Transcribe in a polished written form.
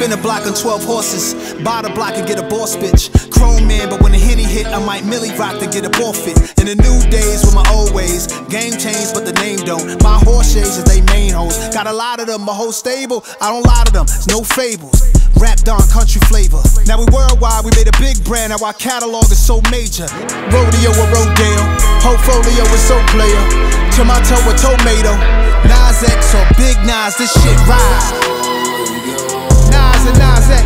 Spin a block on 12 horses, buy the block and get a boss bitch. Chrome man, but when the Henny hit, I might Millie rock to get a ball fit. In the new days with my old ways, game changed but the name don't. My horse shades is they main hoes. Got a lot of them, my whole stable, I don't lie to them, it's no fables. Rapped on country flavor. Now we worldwide, we made a big brand, now our catalog is so major. Rodeo or Rodale, portfolio is so player. Tomato or tomato, Nas X or Big Nas, this shit ride. Nas and Nas